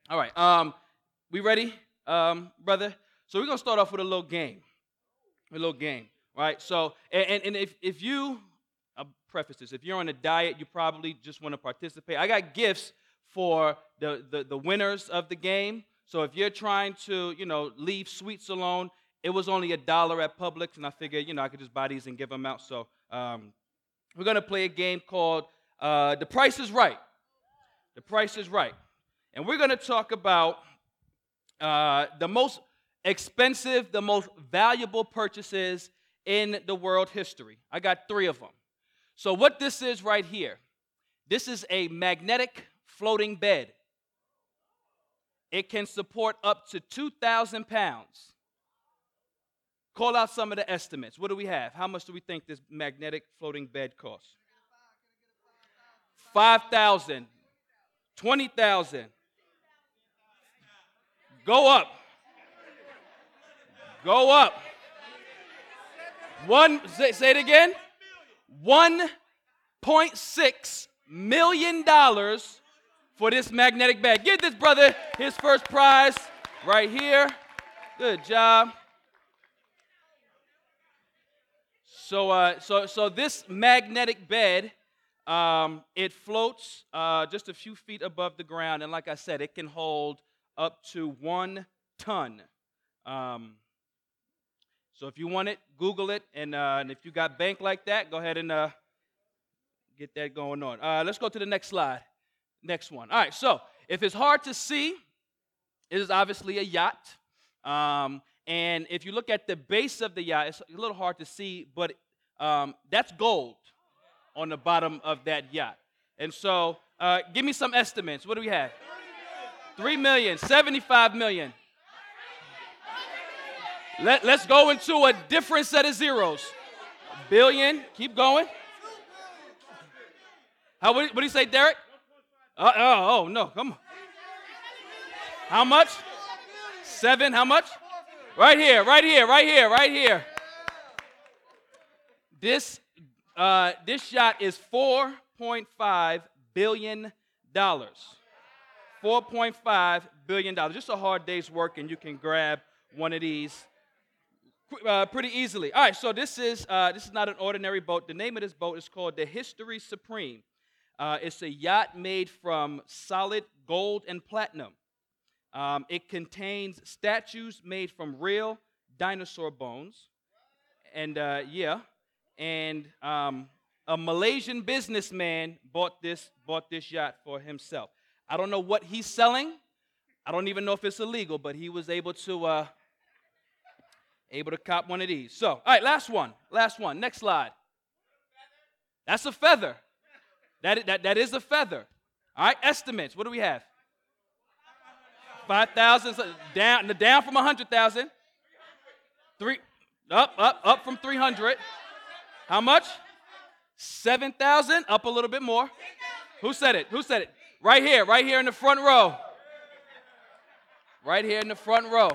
All right. We ready, brother? So we're gonna start off with a little game. A little game, right? So, and if you, I'll preface this. If you're on a diet, you probably just want to participate. I got gifts for the winners of the game. So if you're trying to, leave sweets alone, it was only $1 at Publix, and I figured, I could just buy these and give them out. So we're gonna play a game called The Price is Right. The Price is Right. And we're going to talk about the most expensive, the most valuable purchases in the world history. I got 3 of them. So what this is right here, this is a magnetic floating bed. It can support up to 2,000 pounds. Call out some of the estimates. What do we have? How much do we think this magnetic floating bed costs? 5,000. 20,000. Go up. Go up. Say it again. $1.6 million for this magnetic bed. Give this brother his first prize right here. Good job. So this magnetic bed, it floats just a few feet above the ground, and like I said, it can hold up to 1 ton. So if you want it, Google it, and if you got bank like that, go ahead and get that going on. Let's go to the next slide. Next one. All right, so if it's hard to see, it is obviously a yacht. And if you look at the base of the yacht, it's a little hard to see, but that's gold on the bottom of that yacht. And so give me some estimates. What do we have? 3 million, 75 million. Let's go into a different set of zeros. Billion, keep going. What do you say, Derek? No, come on. How much? 7, how much? Right here. This yacht is $4.5 billion. $4.5 billion. Just a hard day's work, and you can grab one of these pretty easily. All right, so this is not an ordinary boat. The name of this boat is called the History Supreme. It's a yacht made from solid gold and platinum. It contains statues made from real dinosaur bones, and a Malaysian businessman bought this yacht for himself. I don't know what he's selling. I don't even know if it's illegal, but he was able to cop one of these. So, all right, last one. Next slide. That's a feather. That is a feather. All right, estimates. What do we have? 5,000 down from 100,000. Up from 300. How much? 7,000. Up a little bit more. Who said it? Right here in the front row. Right here in the front row.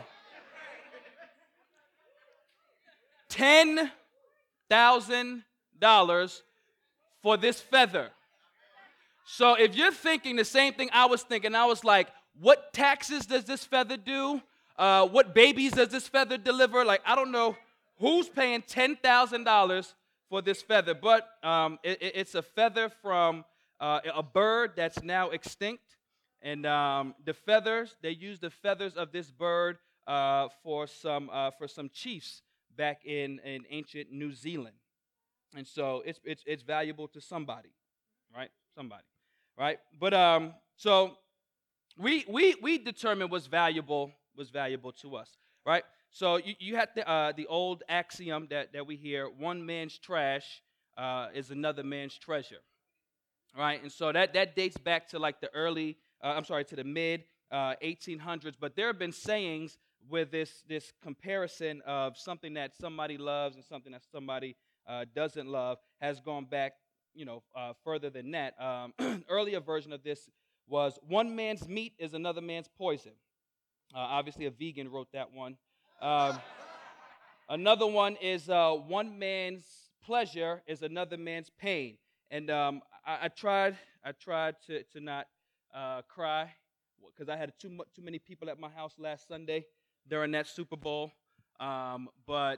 $10,000 for this feather. So if you're thinking the same thing I was thinking, I was like, what taxes does this feather do? What babies does this feather deliver? Like, I don't know who's paying $10,000 for this feather, but it's a feather from a bird that's now extinct. And they use the feathers of this bird for some chiefs back in ancient New Zealand. And so it's valuable to somebody, right? Right? But so we determine what's valuable to us, right? So you had the old axiom that we hear: one man's trash is another man's treasure, right? And so that dates back to like to the mid 1800s. But there have been sayings with this comparison of something that somebody loves and something that somebody doesn't love has gone back, further than that. Earlier version of this was one man's meat is another man's poison. Obviously, a vegan wrote that one. Another one is one man's pleasure is another man's pain. And I tried to not cry because I had too many people at my house last Sunday during that Super Bowl. But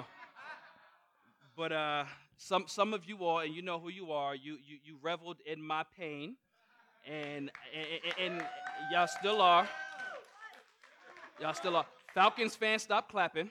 some of you all, and you know who you are, you reveled in my pain, and y'all still are. Y'all still are. Falcons fans, stop clapping.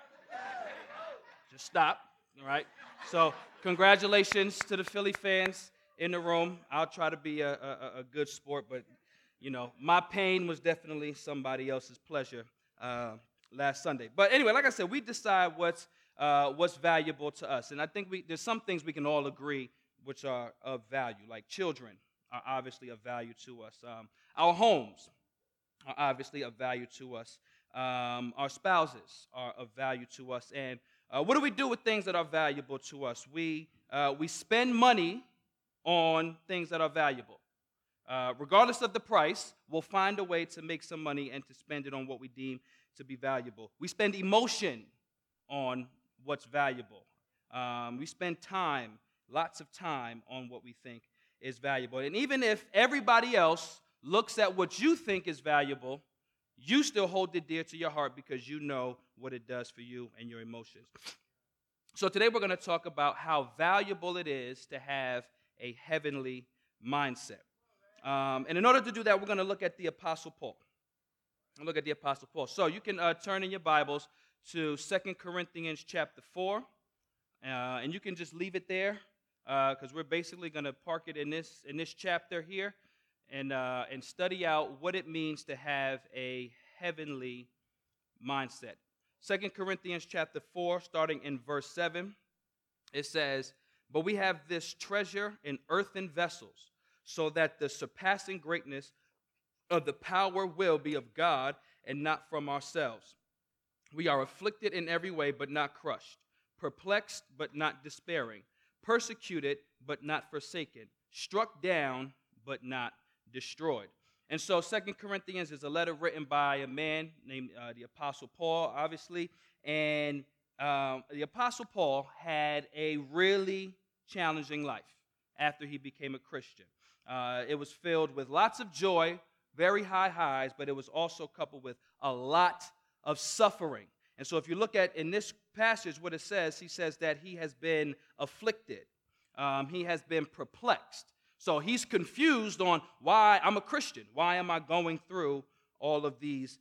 Just stop. All right. So congratulations to the Philly fans in the room. I'll try to be a good sport, but my pain was definitely somebody else's pleasure last Sunday. But anyway, like I said, we decide what's valuable to us, and I think there's some things we can all agree which are of value. Like children are obviously of value to us. Our homes are obviously of value to us. Our spouses are of value to us, and what do we do with things that are valuable to us? We spend money on things that are valuable. Regardless of the price, we'll find a way to make some money and to spend it on what we deem to be valuable. We spend emotion on what's valuable. We spend time, lots of time, on what we think is valuable. And even if everybody else looks at what you think is valuable, you still hold it dear to your heart because you know what it does for you and your emotions. So today we're going to talk about how valuable it is to have a heavenly mindset. And in order to do that, we're going to look at the Apostle Paul. So you can turn in your Bibles to 2 Corinthians chapter 4, and you can just leave it there because we're basically going to park it in this chapter here and study out what it means to have a heavenly mindset. 2 Corinthians chapter 4, starting in verse 7, it says, "But we have this treasure in earthen vessels, so that the surpassing greatness of the power will be of God and not from ourselves. We are afflicted in every way, but not crushed, perplexed, but not despairing, persecuted, but not forsaken, struck down, but not destroyed." And so 2 Corinthians is a letter written by a man named the Apostle Paul, obviously. And the Apostle Paul had a really challenging life after he became a Christian. It was filled with lots of joy, very high highs, but it was also coupled with a lot of suffering. And so if you look at in this passage what it says, he says that he has been afflicted. He has been perplexed. So he's confused on why I'm a Christian. Why am I going through all of these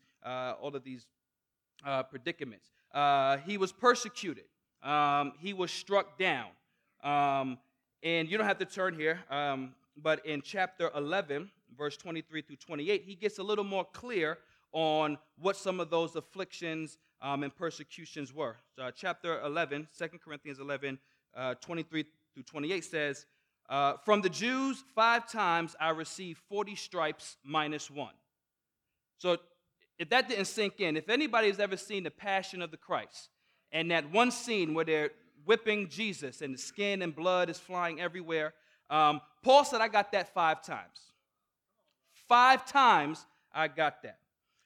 predicaments? He was persecuted. He was struck down. And you don't have to turn here, but in chapter 11, verse 23 through 28, he gets a little more clear on what some of those afflictions and persecutions were. So, chapter 11, 2 Corinthians 11, 23 through 28 says, "From the Jews 5 times I received 40 stripes minus 1. So if that didn't sink in, if anybody has ever seen The Passion of the Christ, and that one scene where they're whipping Jesus and the skin and blood is flying everywhere, Paul said, I got that 5 times. 5 times I got that.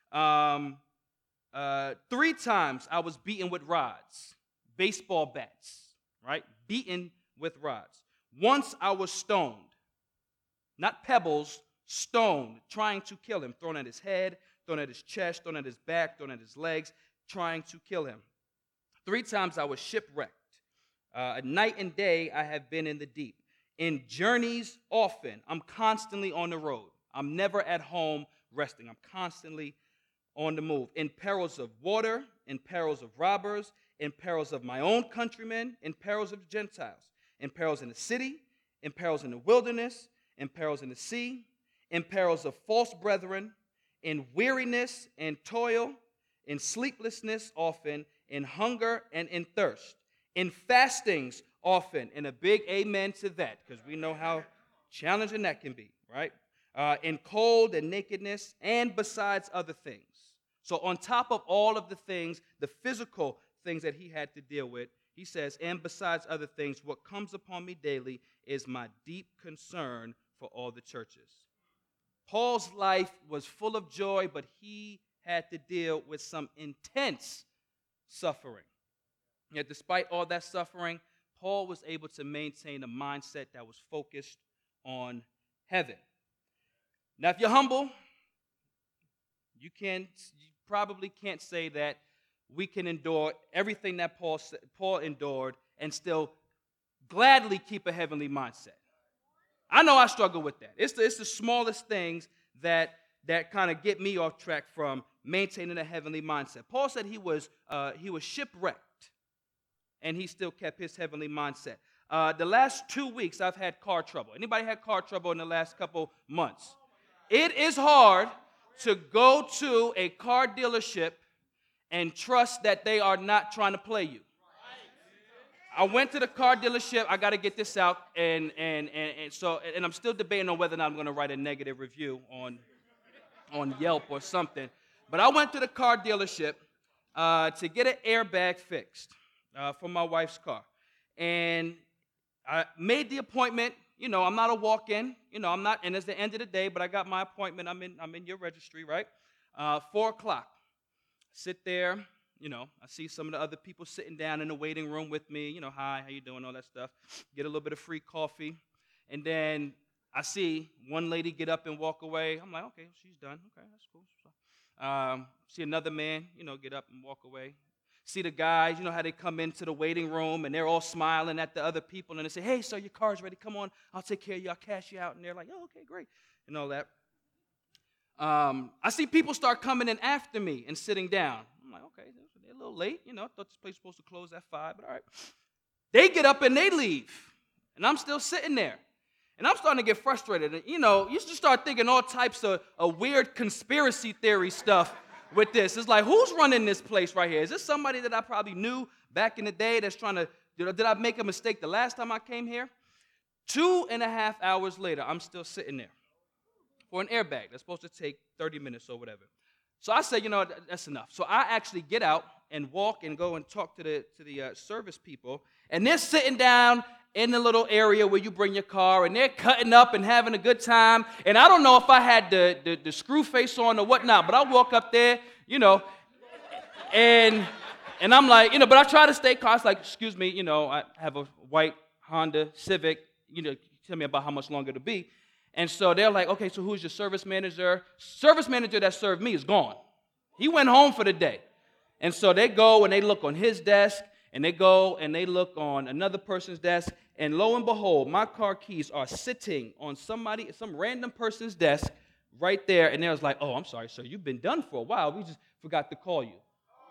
3 times I was beaten with rods, baseball bats, right? Beaten with rods. Once I was stoned, not pebbles, stoned, trying to kill him, thrown at his head, thrown at his chest, thrown at his back, thrown at his legs, trying to kill him. 3 times I was shipwrecked. Night and day I have been in the deep. In journeys often, I'm constantly on the road. I'm never at home resting. I'm constantly on the move. In perils of water, in perils of robbers, in perils of my own countrymen, in perils of the Gentiles, in perils in the city, in perils in the wilderness, in perils in the sea, in perils of false brethren, in weariness and toil, in sleeplessness often, in hunger and in thirst, in fastings often, and a big amen to that, because we know how challenging that can be, right? In cold and nakedness, and besides other things. So on top of all of the things, the physical things that he had to deal with, he says, and besides other things, what comes upon me daily is my deep concern for all the churches. Paul's life was full of joy, but he had to deal with some intense suffering. Yet despite all that suffering, Paul was able to maintain a mindset that was focused on heaven. Now, if you're humble, You probably can't say that we can endure everything that Paul endured and still gladly keep a heavenly mindset. I know I struggle with that. It's the smallest things that kind of get me off track from maintaining a heavenly mindset. Paul said he was shipwrecked, and he still kept his heavenly mindset. The last 2 weeks, I've had car trouble. Anybody had car trouble in the last couple months? It is hard to go to a car dealership and trust that they are not trying to play you. I went to the car dealership. I got to get this out, and I'm still debating on whether or not I'm going to write a negative review on Yelp or something. But I went to the car dealership to get an airbag fixed for my wife's car, and I made the appointment. You know, I'm not a walk-in. You know, I'm not, and it's the end of the day, but I got my appointment. I'm in your registry, right? 4 o'clock. Sit there. You know, I see some of the other people sitting down in the waiting room with me. You know, hi, how you doing, all that stuff. Get a little bit of free coffee. And then I see one lady get up and walk away. I'm like, okay, she's done. Okay, that's cool. See another man, you know, get up and walk away. See the guys, you know how they come into the waiting room and they're all smiling at the other people. And they say, hey, sir, your car's ready. Come on, I'll take care of you. I'll cash you out. And they're like, oh, okay, great, and all that. I see people start coming in after me and sitting down. I'm like, okay, they're a little late. You know, I thought this place was supposed to close at 5, but all right. They get up and they leave, and I'm still sitting there. And I'm starting to get frustrated. And, you know, you just start thinking all types of weird conspiracy theory stuff with this. It's like, who's running this place right here? Is this somebody that I probably knew back in the day that's trying to, did I make a mistake the last time I came here? 2.5 hours later, I'm still sitting there for an airbag that's supposed to take 30 minutes or whatever. So I said, you know, that's enough. So I actually get out and walk and go and talk to the service people, and they're sitting down in the little area where you bring your car, and they're cutting up and having a good time. And I don't know if I had the screw face on or whatnot, but I walk up there, you know, and I'm like, you know, but I try to stay calm. It's like, excuse me, you know, I have a white Honda Civic, you know, tell me about how much longer it'll be. And so they're like, okay, so who's your service manager? Service manager that served me is gone. He went home for the day. And so they go and they look on his desk, and they go and they look on another person's desk, and lo and behold, my car keys are sitting on some random person's desk right there. And they was like, oh, I'm sorry, sir, you've been done for a while. We just forgot to call you.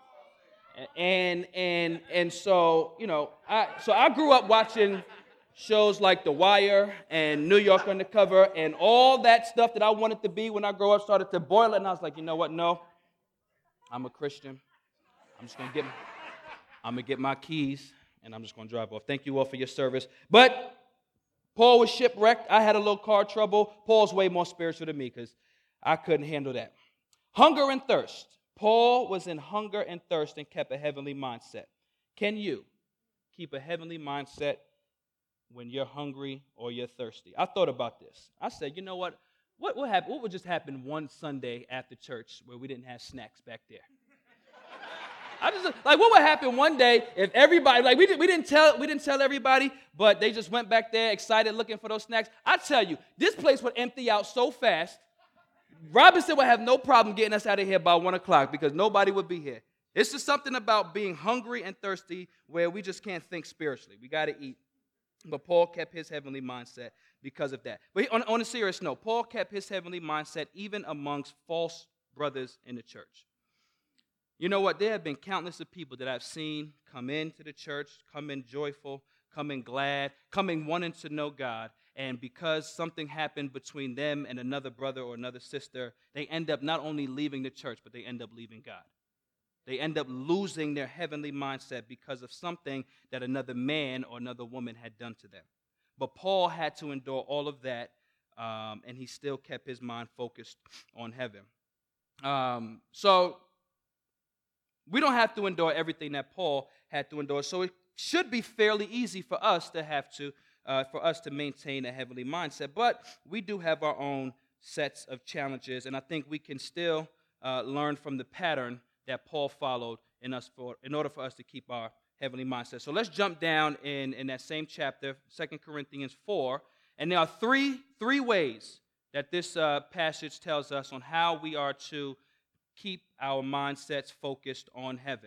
And so, you know, I grew up watching shows like The Wire and New York Undercover, and all that stuff that I wanted to be when I grow up started to boil it, and I was like, you know what, no, I'm a Christian. I'm going to get my keys, and I'm just going to drive off. Thank you all for your service. But Paul was shipwrecked. I had a little car trouble. Paul's way more spiritual than me because I couldn't handle that. Hunger and thirst. Paul was in hunger and thirst and kept a heavenly mindset. Can you keep a heavenly mindset when you're hungry or you're thirsty? I thought about this. I said, you know what? What would just happen one Sunday after church where we didn't have snacks back there? I just like, what would happen one day if everybody, like, we didn't tell everybody, but they just went back there excited looking for those snacks. I tell you, this place would empty out so fast. Robinson would have no problem getting us out of here by 1 o'clock because nobody would be here. It's just something about being hungry and thirsty where we just can't think spiritually. We got to eat. But Paul kept his heavenly mindset because of that. But on a serious note, Paul kept his heavenly mindset even amongst false brothers in the church. You know what? There have been countless of people that I've seen come into the church, come in joyful, come in glad, coming wanting to know God, and because something happened between them and another brother or another sister, they end up not only leaving the church, but they end up leaving God. They end up losing their heavenly mindset because of something that another man or another woman had done to them. But Paul had to endure all of that, and he still kept his mind focused on heaven. So we don't have to endure everything that Paul had to endure. So it should be fairly easy for us to maintain a heavenly mindset. But we do have our own sets of challenges, and I think we can still learn from the pattern that Paul followed in order for us to keep our heavenly mindset. So let's jump down in that same chapter, 2 Corinthians 4, and there are three ways that this passage tells us on how we are to keep our mindsets focused on heaven.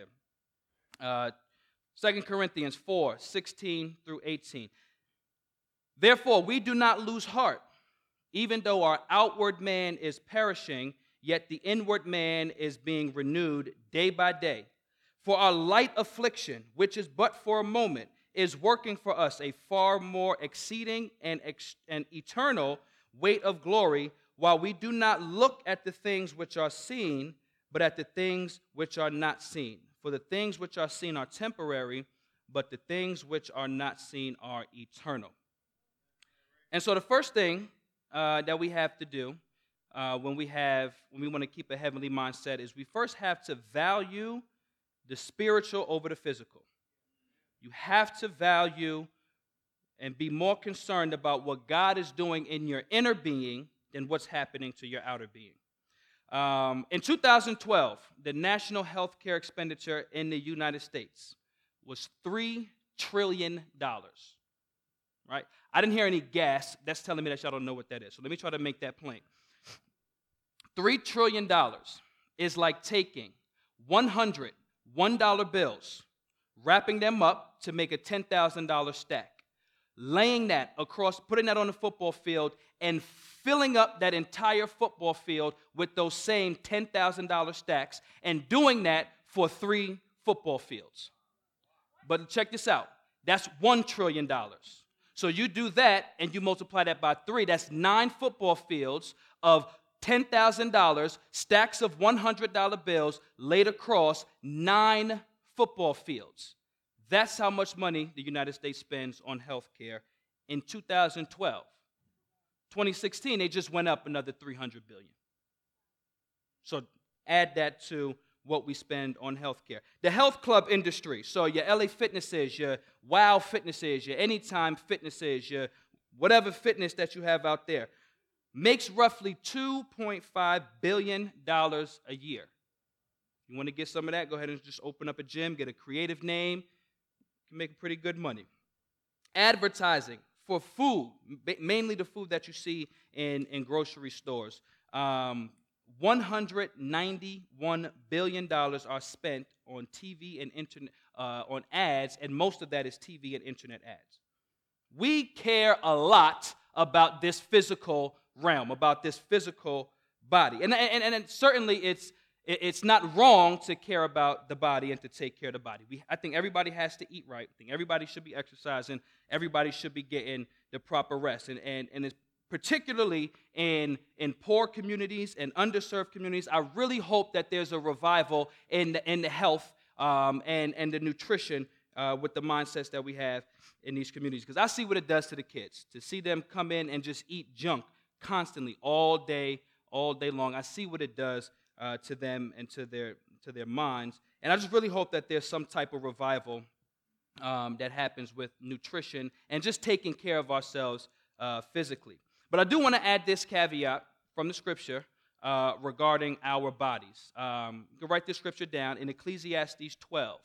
2 Corinthians 4:16 through 18. Therefore, we do not lose heart, even though our outward man is perishing, yet the inward man is being renewed day by day. For our light affliction, which is but for a moment, is working for us a far more exceeding and eternal weight of glory, while we do not look at the things which are seen, but at the things which are not seen. For the things which are seen are temporary, but the things which are not seen are eternal. And so the first thing that we have to do when we want to keep a heavenly mindset is we first have to value the spiritual over the physical. You have to value and be more concerned about what God is doing in your inner being than what's happening to your outer being. In 2012, the national health care expenditure in the United States was $3 trillion. Right? I didn't hear any gas. That's telling me that y'all don't know what that is. So let me try to make that plain. $3 trillion is like taking 100 $1 bills, wrapping them up to make a $10,000 stack, laying that across, putting that on the football field, and filling up that entire football field with those same $10,000 stacks, and doing that for 3 football fields. But check this out. That's $1 trillion. So you do that, and you multiply that by 3. That's 9 football fields of $10,000, stacks of $100 bills laid across 9 football fields. That's how much money the United States spends on health care in 2012. 2016, they just went up another $300 billion. So add that to what we spend on health care. The health club industry, so your LA Fitnesses, your Wow Fitnesses, your Anytime Fitnesses, your whatever fitness that you have out there, makes roughly $2.5 billion a year. You want to get some of that, go ahead and just open up a gym, get a creative name. You can make pretty good money. Advertising for food, mainly the food that you see in grocery stores. $191 billion are spent on TV and internet, on ads, and most of that is TV and internet ads. We care a lot about this physical realm, about this physical body. And certainly it's not wrong to care about the body and to take care of the body. I think everybody has to eat right. I think everybody should be exercising. Everybody should be getting the proper rest. And it's particularly in poor communities and underserved communities, I really hope that there's a revival in the health and the nutrition with the mindsets that we have in these communities. Because I see what it does to the kids, to see them come in and just eat junk constantly all day long. I see what it does to them and to their minds. And I just really hope that there's some type of revival that happens with nutrition and just taking care of ourselves physically. But I do want to add this caveat from the scripture regarding our bodies. You can write this scripture down in Ecclesiastes 12.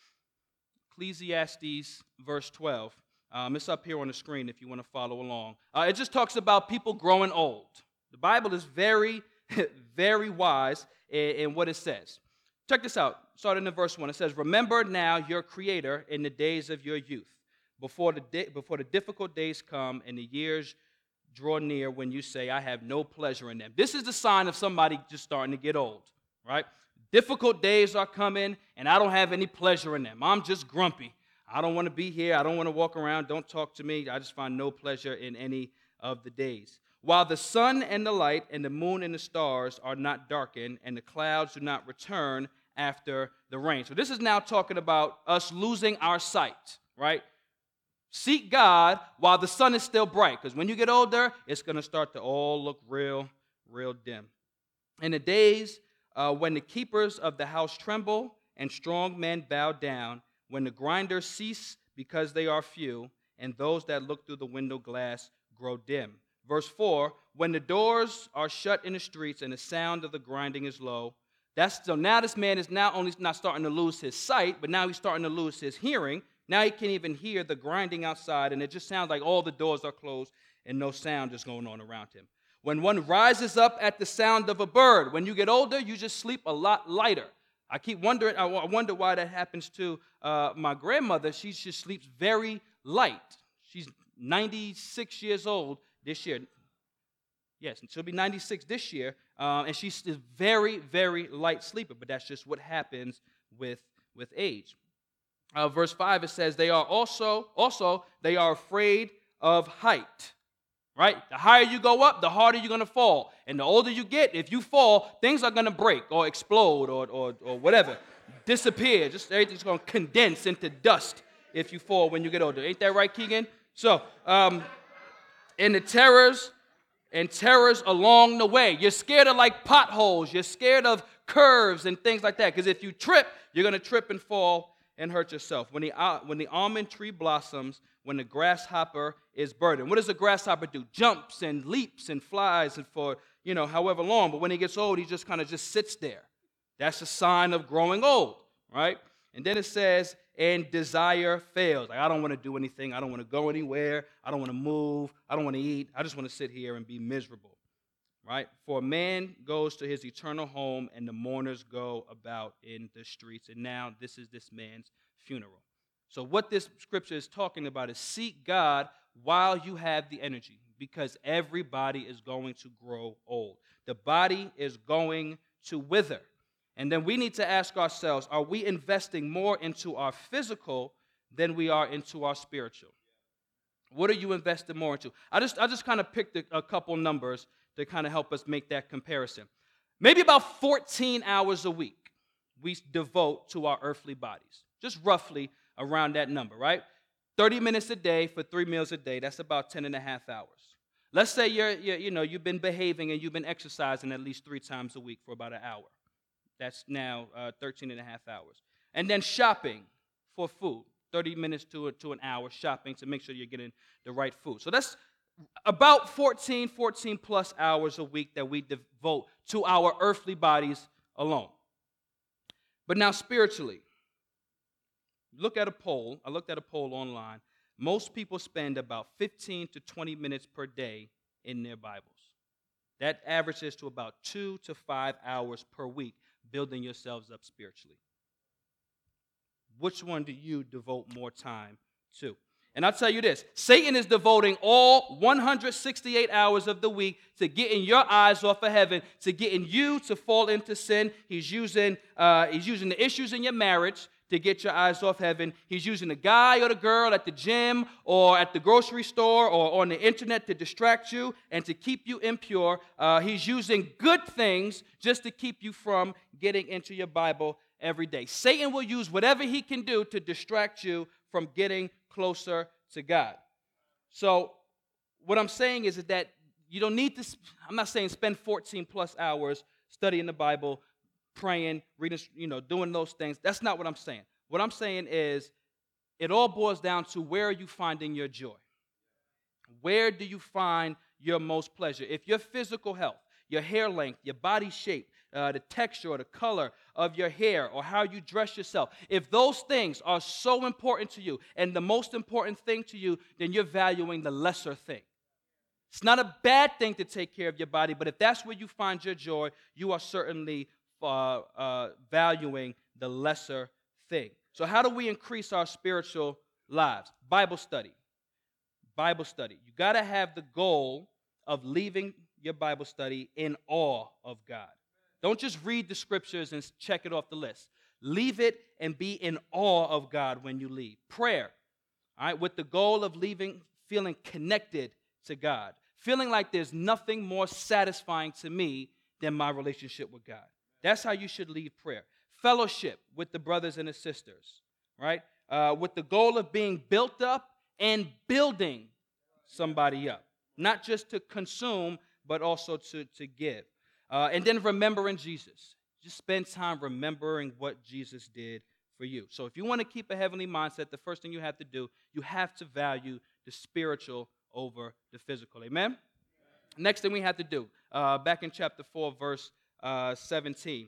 Ecclesiastes verse 12. It's up here on the screen if you want to follow along. It just talks about people growing old. The Bible is very, very wise in what it says. Check this out. Starting in verse 1. It says, "Remember now your Creator in the days of your youth, before the difficult days come and the years draw near when you say, I have no pleasure in them." This is the sign of somebody just starting to get old, right? Difficult days are coming, and I don't have any pleasure in them. I'm just grumpy. I don't want to be here. I don't want to walk around. Don't talk to me. I just find no pleasure in any of the days. While the sun and the light and the moon and the stars are not darkened, and the clouds do not return after the rain. So this is now talking about us losing our sight, right? Seek God while the sun is still bright, because when you get older, it's going to start to all look real dim. In the days when the keepers of the house tremble and strong men bow down, when the grinders cease because they are few, and those that look through the window glass grow dim. Verse 4, when the doors are shut in the streets and the sound of the grinding is low. So now this man is not only not starting to lose his sight, but now he's starting to lose his hearing. Now he can't even hear the grinding outside, and it just sounds like all the doors are closed and no sound is going on around him. When one rises up at the sound of a bird, when you get older, you just sleep a lot lighter. I keep wondering, I wonder why that happens to my grandmother. She just sleeps very light. She's 96 years old this year. Yes, she'll be 96 this year, and she's a very, very light sleeper, but that's just what happens with age. Verse 5, it says, they are they are afraid of height, right? The higher you go up, the harder you're going to fall. And the older you get, if you fall, things are going to break or explode or whatever, disappear. Just everything's going to condense into dust if you fall when you get older. Ain't that right, Keegan? So, and the terrors along the way. You're scared of like potholes. You're scared of curves and things like that. Because if you trip, you're going to trip and fall and hurt yourself. When the almond tree blossoms, when the grasshopper is burdened. What does a grasshopper do? Jumps and leaps and flies and for, however long. But when he gets old, he just kind of just sits there. That's a sign of growing old, right? And then it says, and desire fails. Like, I don't want to do anything. I don't want to go anywhere. I don't want to move. I don't want to eat. I just want to sit here and be miserable, right? For a man goes to his eternal home, and the mourners go about in the streets. And now this is this man's funeral. So what this scripture is talking about is seek God while you have the energy, because everybody is going to grow old. The body is going to wither. And then we need to ask ourselves, are we investing more into our physical than we are into our spiritual? What are you investing more into? I just kind of picked a couple numbers to kind of help us make that comparison. Maybe about 14 hours a week we devote to our earthly bodies. Just roughly around that number, right? 30 minutes a day for 3 meals a day, that's about 10 and a half hours. Let's say you've been behaving and you've been exercising at least 3 times a week for about an hour. That's now 13 and a half hours. And then shopping for food, 30 minutes to an hour shopping to make sure you're getting the right food. So that's about 14 plus hours a week that we devote to our earthly bodies alone. But now spiritually, look at a poll. I looked at a poll online. Most people spend about 15 to 20 minutes per day in their Bibles. That averages to about 2 to 5 hours per week building yourselves up spiritually. Which one do you devote more time to? And I'll tell you this, Satan is devoting all 168 hours of the week to getting your eyes off of heaven, to getting you to fall into sin. He's using the issues in your marriage to get your eyes off heaven. He's using the guy or the girl at the gym or at the grocery store or on the internet to distract you and to keep you impure. He's using good things just to keep you from getting into your Bible every day. Satan will use whatever he can do to distract you from getting closer to God. So what I'm saying is that you don't need to, I'm not saying spend 14 plus hours studying the Bible, praying, reading, doing those things. That's not what I'm saying. What I'm saying is it all boils down to where are you finding your joy? Where do you find your most pleasure? If your physical health, your hair length, your body shape, the texture or the color of your hair or how you dress yourself, if those things are so important to you and the most important thing to you, then you're valuing the lesser thing. It's not a bad thing to take care of your body, but if that's where you find your joy, you are certainly valuing the lesser thing. So how do we increase our spiritual lives? Bible study. Bible study. You got to have the goal of leaving your Bible study in awe of God. Don't just read the scriptures and check it off the list. Leave it and be in awe of God when you leave. Prayer, all right, with the goal of leaving feeling connected to God, feeling like there's nothing more satisfying to me than my relationship with God. That's how you should leave prayer. Fellowship with the brothers and the sisters, right? With the goal of being built up and building somebody up. Not just to consume, but also to give. And then remembering Jesus. Just spend time remembering what Jesus did for you. So if you want to keep a heavenly mindset, the first thing you have to do, you have to value the spiritual over the physical. Amen? Next thing we have to do, back in chapter 4, verse 17,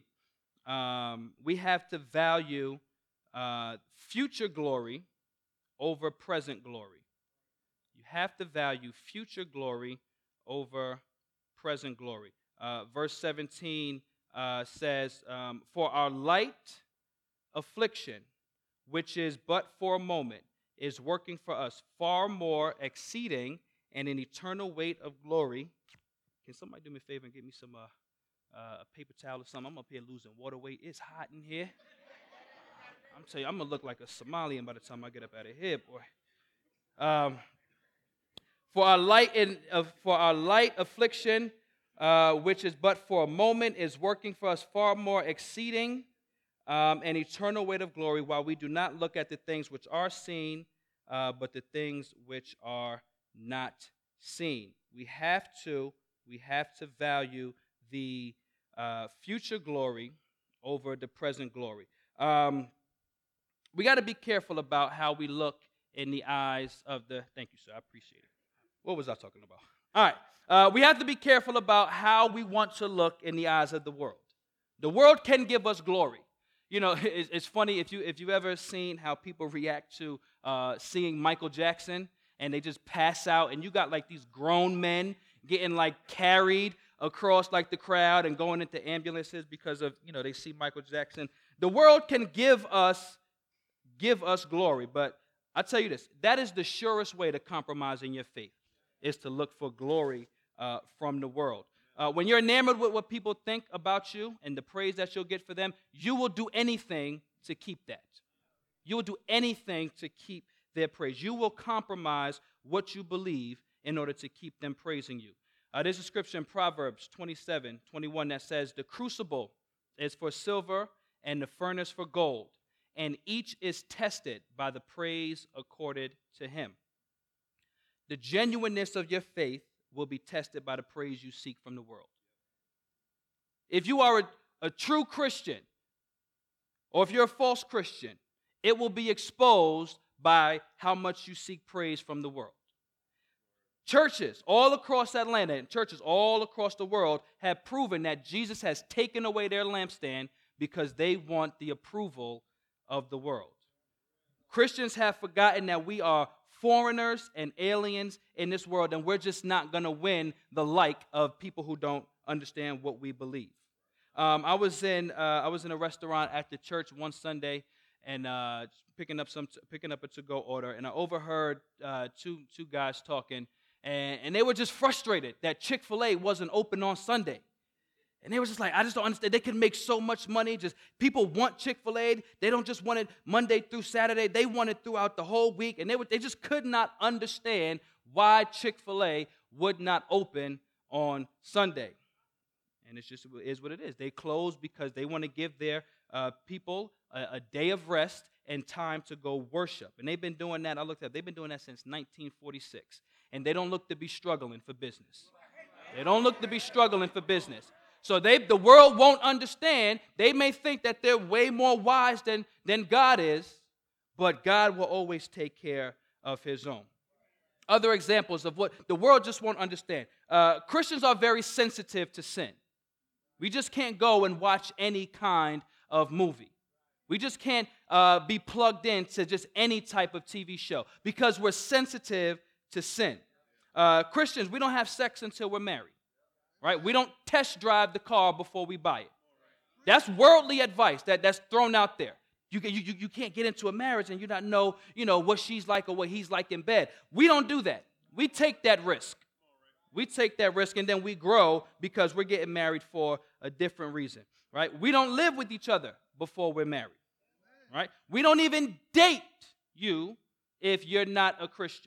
we have to value future glory over present glory. You have to value future glory over present glory. Verse 17 says, for our light affliction, which is but for a moment, is working for us far more exceeding and an eternal weight of glory. Can somebody do me a favor and get me some a paper towel or something? I'm up here losing water weight. It's hot in here. I'm telling you, I'm going to look like a Somalian by the time I get up out of here, boy. For our light affliction, which is but for a moment, is working for us far more exceeding an eternal weight of glory, while we do not look at the things which are seen, but the things which are not seen. We have to value the future glory over the present glory. We got to be careful about how we look in the eyes of the. Thank you, sir. I appreciate it. What was I talking about? All right. We have to be careful about how we want to look in the eyes of the world. The world can give us glory. You know, it's funny if you've ever seen how people react to seeing Michael Jackson and they just pass out, and you got like these grown men getting like carried across like the crowd and going into ambulances because of, you know, they see Michael Jackson. The world can give us glory, but I tell you this, that is the surest way to compromise in your faith, is to look for glory from the world. When you're enamored with what people think about you and the praise that you'll get for them, you will do anything to keep that. You will do anything to keep their praise. You will compromise what you believe in order to keep them praising you. There's a scripture in Proverbs 27:21 that says, the crucible is for silver and the furnace for gold, and each is tested by the praise accorded to him. The genuineness of your faith will be tested by the praise you seek from the world. If you are a true Christian, or if you're a false Christian, it will be exposed by how much you seek praise from the world. Churches all across Atlanta and churches all across the world have proven that Jesus has taken away their lampstand because they want the approval of the world. Christians have forgotten that we are foreigners and aliens in this world, and we're just not going to win the like of people who don't understand what we believe. I was in a restaurant at the church one Sunday, and picking up a to-go order, and I overheard two guys talking, and they were just frustrated that Chick-fil-A wasn't open on Sunday. And they were just like, I just don't understand. They can make so much money. Just people want Chick-fil-A. They don't just want it Monday through Saturday. They want it throughout the whole week. And they just could not understand why Chick-fil-A would not open on Sunday. And it is what it is. They close because they want to give their people a day of rest and time to go worship. And they've been doing that. They've been doing that since 1946. And they don't look to be struggling for business. They don't look to be struggling for business. So the world won't understand. They may think that they're way more wise than God is, but God will always take care of his own. Other examples of what the world just won't understand. Christians are very sensitive to sin. We just can't go and watch any kind of movie. We just can't be plugged into just any type of TV show because we're sensitive to sin. Christians, we don't have sex until we're married. Right? We don't test drive the car before we buy it. That's worldly advice that's thrown out there. You can't get into a marriage and you not know, what she's like or what he's like in bed. We don't do that. We take that risk. We take that risk and then we grow because we're getting married for a different reason. Right? We don't live with each other before we're married. Right? We don't even date you if you're not a Christian.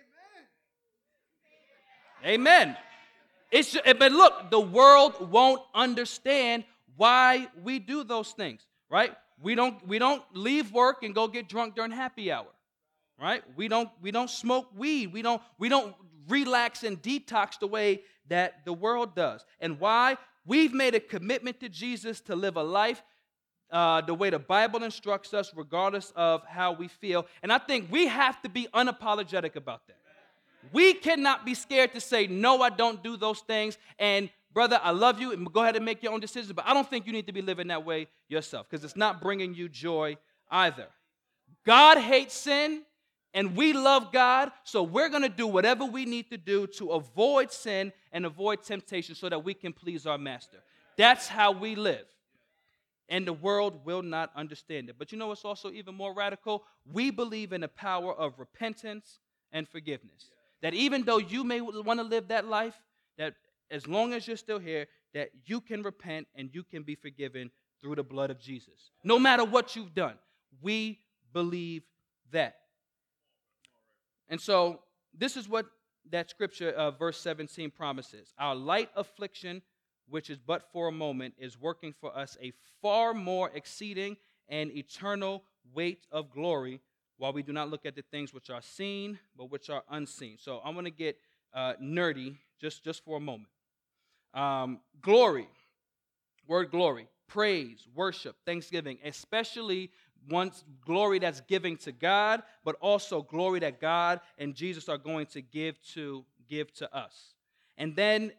Amen. But look, the world won't understand why we do those things, right? We don't leave work and go get drunk during happy hour, right? We don't smoke weed. We don't relax and detox the way that the world does. And why? We've made a commitment to Jesus to live a life the way the Bible instructs us, regardless of how we feel. And I think we have to be unapologetic about that. We cannot be scared to say, no, I don't do those things. And brother, I love you, and go ahead and make your own decisions, but I don't think you need to be living that way yourself because it's not bringing you joy either. God hates sin. And we love God, so we're going to do whatever we need to do to avoid sin and avoid temptation so that we can please our master. That's how we live. And the world will not understand it. But you know what's also even more radical? We believe in the power of repentance and forgiveness. That even though you may want to live that life, that as long as you're still here, that you can repent and you can be forgiven through the blood of Jesus. No matter what you've done, we believe that. And so this is what that scripture, verse 17, promises. Our light affliction, which is but for a moment, is working for us a far more exceeding and eternal weight of glory, while we do not look at the things which are seen, but which are unseen. So I'm going to get nerdy just for a moment. Glory, word glory, praise, worship, thanksgiving, especially once glory that's giving to God, but also glory that God and Jesus are going to give to us. And then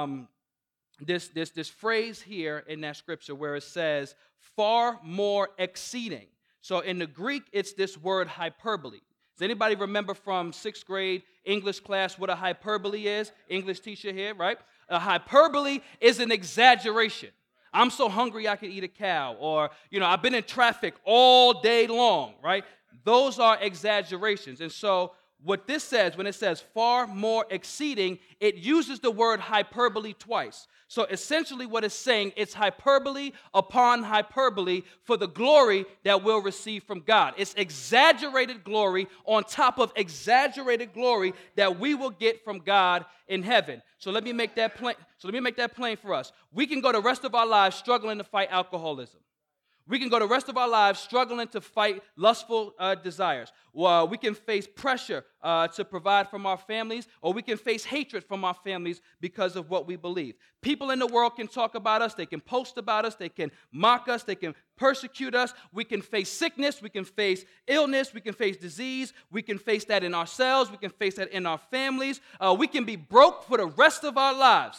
this phrase here in that scripture where it says far more exceeding. So in the Greek, it's this word hyperbole. Does anybody remember from 6th grade English class what a hyperbole is? English teacher here, right? A hyperbole is an exaggeration. I'm so hungry I could eat a cow. Or, I've been in traffic all day long, right? Those are exaggerations. And so what this says, when it says far more exceeding, it uses the word hyperbole twice. So essentially what it's saying, it's hyperbole upon hyperbole for the glory that we'll receive from God. It's exaggerated glory on top of exaggerated glory that we will get from God in heaven. So let me make that plain for us. We can go the rest of our lives struggling to fight alcoholism. We can go the rest of our lives struggling to fight lustful desires. We can face pressure to provide from our families, or we can face hatred from our families because of what we believe. People in the world can talk about us. They can post about us. They can mock us. They can persecute us. We can face sickness. We can face illness. We can face disease. We can face that in ourselves. We can face that in our families. We can be broke for the rest of our lives.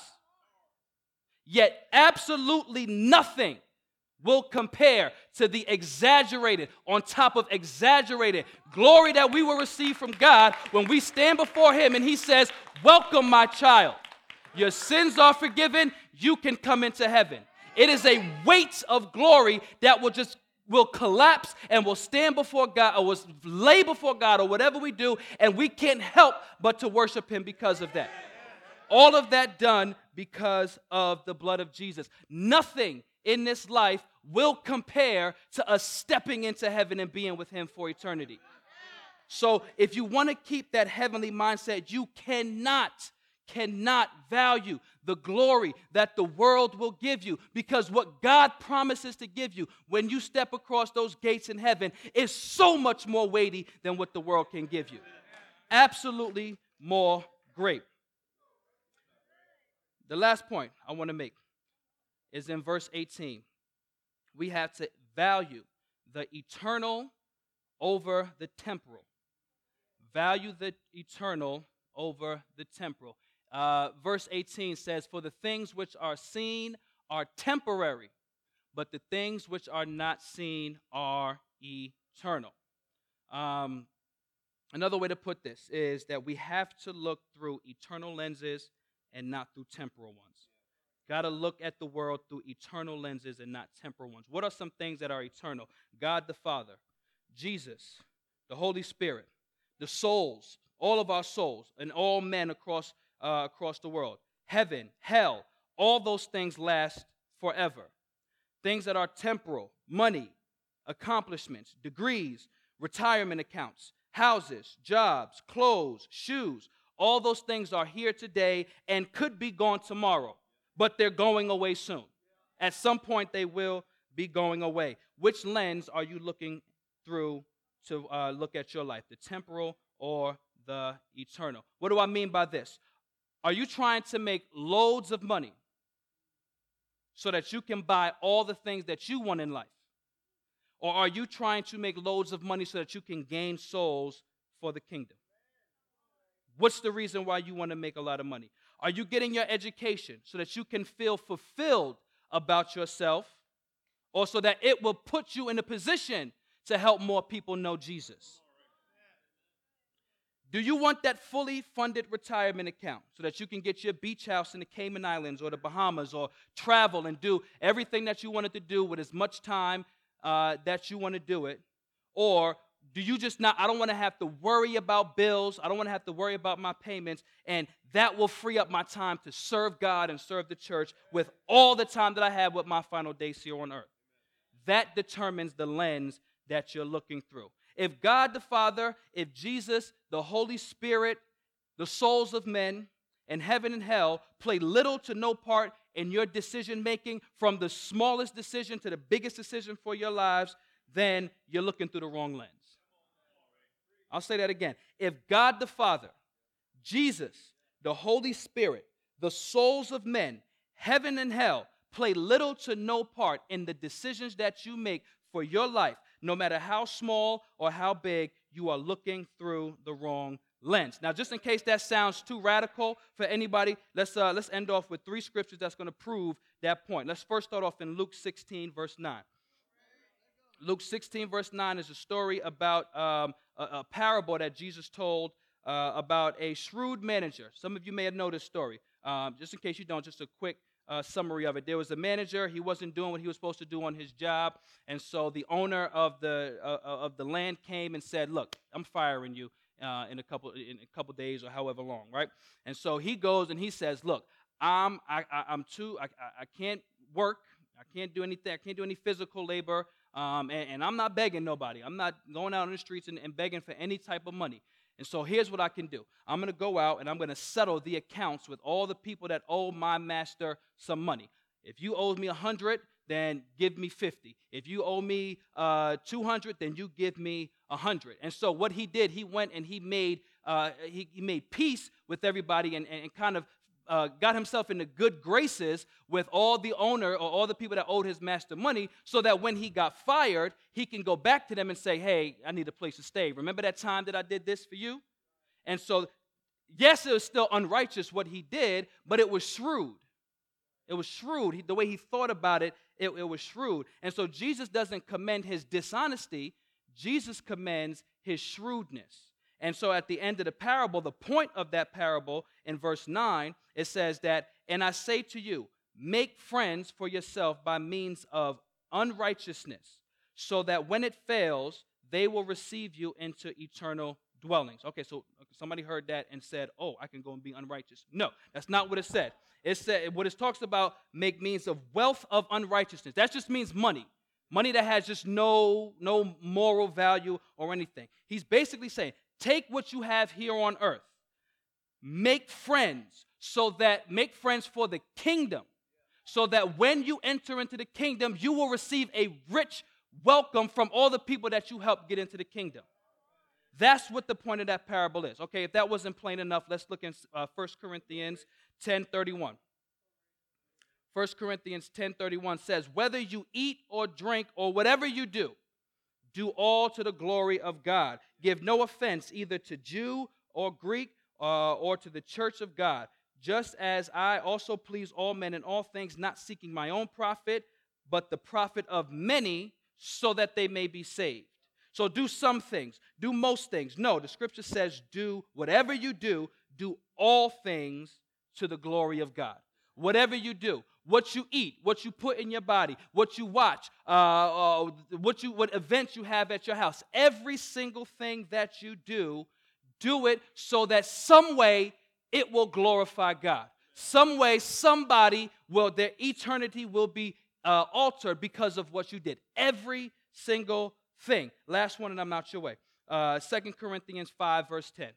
Yet absolutely nothing will compare to the exaggerated, on top of exaggerated glory that we will receive from God when we stand before Him and He says, "Welcome, my child. Your sins are forgiven. You can come into heaven." It is a weight of glory that will collapse and will stand before God, or will lay before God, or whatever we do, and we can't help but to worship Him because of that. All of that done because of the blood of Jesus. Nothing in this life will compare to us stepping into heaven and being with Him for eternity. So if you want to keep that heavenly mindset, you cannot value the glory that the world will give you, because what God promises to give you when you step across those gates in heaven is so much more weighty than what the world can give you. Absolutely more great. The last point I want to make is in verse 18. We have to value the eternal over the temporal. Value the eternal over the temporal. Verse 18 says, "For the things which are seen are temporary, but the things which are not seen are eternal." Another way to put this is that we have to look through eternal lenses and not through temporal ones. Got to look at the world through eternal lenses and not temporal ones. What are some things that are eternal? God the Father, Jesus, the Holy Spirit, the souls, all of our souls, and all men across the world. Heaven, hell, all those things last forever. Things that are temporal, money, accomplishments, degrees, retirement accounts, houses, jobs, clothes, shoes, all those things are here today and could be gone tomorrow. But they're going away soon. At some point, they will be going away. Which lens are you looking through to look at your life, the temporal or the eternal? What do I mean by this? Are you trying to make loads of money so that you can buy all the things that you want in life? Or are you trying to make loads of money so that you can gain souls for the kingdom? What's the reason why you want to make a lot of money? Are you getting your education so that you can feel fulfilled about yourself, or so that it will put you in a position to help more people know Jesus? Do you want that fully funded retirement account so that you can get your beach house in the Cayman Islands or the Bahamas or travel and do everything that you wanted to do with as much time that you want to do it? Or do you just not, I don't want to have to worry about bills. I don't want to have to worry about my payments. And that will free up my time to serve God and serve the church with all the time that I have with my final days here on earth. That determines the lens that you're looking through. If God the Father, if Jesus, the Holy Spirit, the souls of men, and heaven and hell play little to no part in your decision making, from the smallest decision to the biggest decision for your lives, then you're looking through the wrong lens. I'll say that again. If God the Father, Jesus, the Holy Spirit, the souls of men, heaven and hell play little to no part in the decisions that you make for your life, no matter how small or how big, you are looking through the wrong lens. Now, just in case that sounds too radical for anybody, let's end off with 3 scriptures that's going to prove that point. Let's first start off in Luke 16, verse 9. Luke 16, verse 9 is a story about a parable that Jesus told about a shrewd manager. Some of you may have known this story. Just in case you don't, just a quick summary of it. There was a manager. He wasn't doing what he was supposed to do on his job, and so the owner of the land came and said, "Look, I'm firing you in a couple days or however long, right?" And so he goes and he says, "Look, I can't work. I can't do anything. I can't do any physical labor, and I'm not begging nobody. I'm not going out on the streets and begging for any type of money. And so here's what I can do. I'm going to go out and I'm going to settle the accounts with all the people that owe my master some money. If you owe me 100, then give me 50. If you owe me 200, then you give me 100. And so what he did, he went and he made peace with everybody and kind of got himself into good graces with all the owner or all the people that owed his master money, so that when he got fired, he can go back to them and say, "Hey, I need a place to stay. Remember that time that I did this for you?" And so, yes, it was still unrighteous what he did, but it was shrewd. It was shrewd. The way he thought about it, it was shrewd. And so Jesus doesn't commend his dishonesty. Jesus commends his shrewdness. And so at the end of the parable, the point of that parable in verse 9, it says that, "And I say to you, make friends for yourself by means of unrighteousness, so that when it fails, they will receive you into eternal dwellings." Okay, so somebody heard that and said, "Oh, I can go and be unrighteous." No, that's not what it said. It said, what it talks about, make means of wealth of unrighteousness. That just means money. Money that has just no moral value or anything. He's basically saying, take what you have here on earth, make friends for the kingdom, so that when you enter into the kingdom, you will receive a rich welcome from all the people that you helped get into the kingdom. That's what the point of that parable is. Okay, if that wasn't plain enough, let's look in 1 Corinthians 10:31. 1 Corinthians 10:31 says, "Whether you eat or drink or whatever you do, do all to the glory of God. Give no offense either to Jew or Greek or to the church of God, just as I also please all men in all things, not seeking my own profit, but the profit of many, so that they may be saved." So do some things, do most things. No, the scripture says do whatever you do all things to the glory of God. Whatever you do, what you eat, what you put in your body, what you watch, what events you have at your house, every single thing that you do it so that some way it will glorify God. Some way, somebody their eternity will be altered because of what you did. Every single thing. Last one, and I'm out your way. 2 Corinthians 5, verse 10.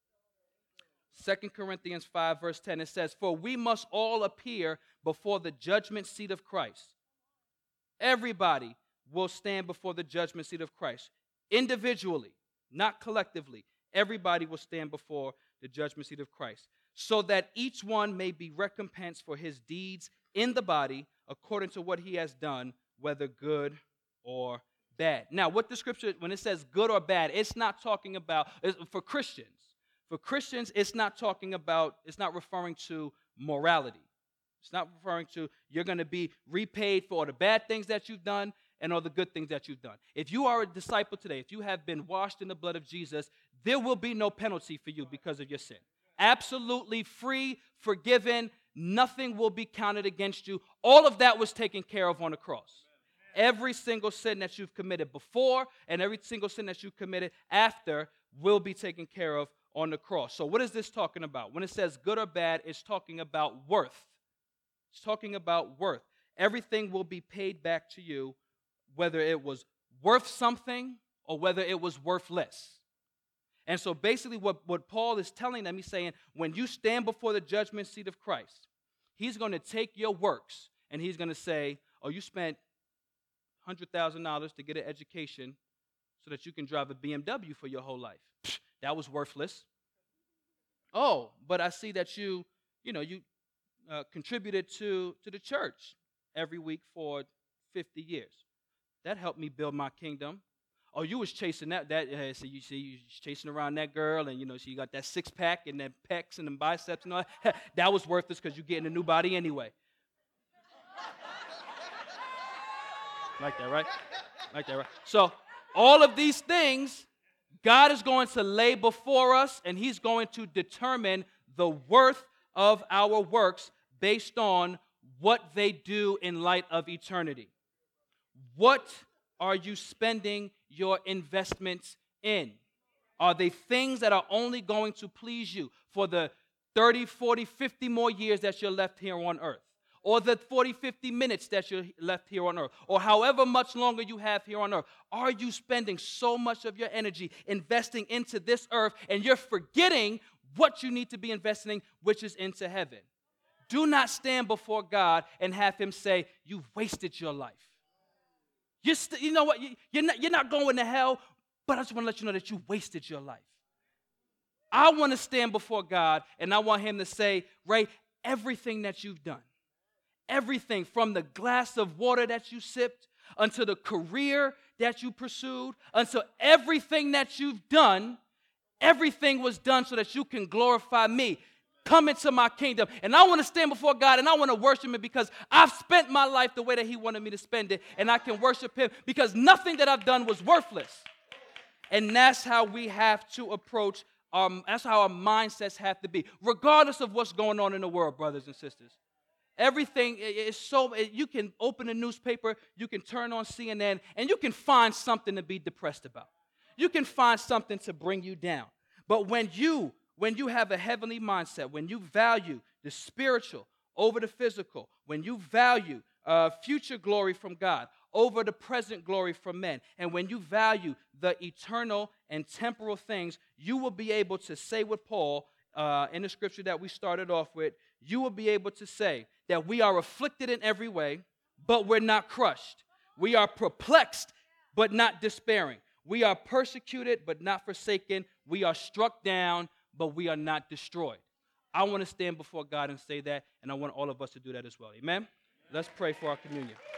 2 Corinthians 5, verse 10, it says, "For we must all appear before the judgment seat of Christ." Everybody will stand before the judgment seat of Christ. Individually, not collectively. Everybody will stand before the judgment seat of Christ, so that each one may be recompensed for his deeds in the body, according to what he has done, whether good or bad. Now, what the scripture, when it says good or bad, it's not talking about, for Christians. For Christians, it's not referring to morality. It's not referring to you're going to be repaid for all the bad things that you've done, and all the good things that you've done. If you are a disciple today, if you have been washed in the blood of Jesus, there will be no penalty for you because of your sin. Absolutely free, forgiven, nothing will be counted against you. All of that was taken care of on the cross. Every single sin that you've committed before and every single sin that you committed after will be taken care of on the cross. So what is this talking about? When it says good or bad, it's talking about worth. It's talking about worth. Everything will be paid back to you, whether it was worth something or whether it was worthless. And so basically what Paul is telling them, he's saying, when you stand before the judgment seat of Christ, he's going to take your works and he's going to say, oh, you spent $100,000 to get an education so that you can drive a BMW for your whole life. Psh, that was worthless. Oh, but I see that you contributed to the church every week for 50 years. That helped me build my kingdom. Oh, you was chasing so you was chasing around that girl, and so you got that six-pack and that pecs and them biceps and all that. That was worthless because you're getting a new body anyway. Like that, right? Like that, right? So all of these things, God is going to lay before us, and he's going to determine the worth of our works based on what they do in light of eternity. What are you spending your investments in? Are they things that are only going to please you for the 30, 40, 50 more years that you're left here on earth? Or the 40, 50 minutes that you're left here on earth? Or however much longer you have here on earth? Are you spending so much of your energy investing into this earth and you're forgetting what you need to be investing in, which is into heaven? Do not stand before God and have him say, you've wasted your life. You know what? You're not going to hell, but I just want to let you know that you wasted your life. I want to stand before God, and I want him to say, Ray, everything that you've done, everything from the glass of water that you sipped, unto the career that you pursued, until everything that you've done, everything was done so that you can glorify me. Come into my kingdom. And I want to stand before God and I want to worship him because I've spent my life the way that he wanted me to spend it, and I can worship him because nothing that I've done was worthless. And that's how we have to approach, that's how our mindsets have to be, regardless of what's going on in the world, brothers and sisters. Everything is you can open a newspaper, you can turn on CNN, and you can find something to be depressed about. You can find something to bring you down. But when you have a heavenly mindset, when you value the spiritual over the physical, when you value future glory from God over the present glory from men, and when you value the eternal and temporal things, you will be able to say with Paul in the scripture that we started off with, you will be able to say that we are afflicted in every way, but we're not crushed. We are perplexed, but not despairing. We are persecuted, but not forsaken. We are struck down, but we are not destroyed. I want to stand before God and say that, and I want all of us to do that as well. Amen? Let's pray for our communion.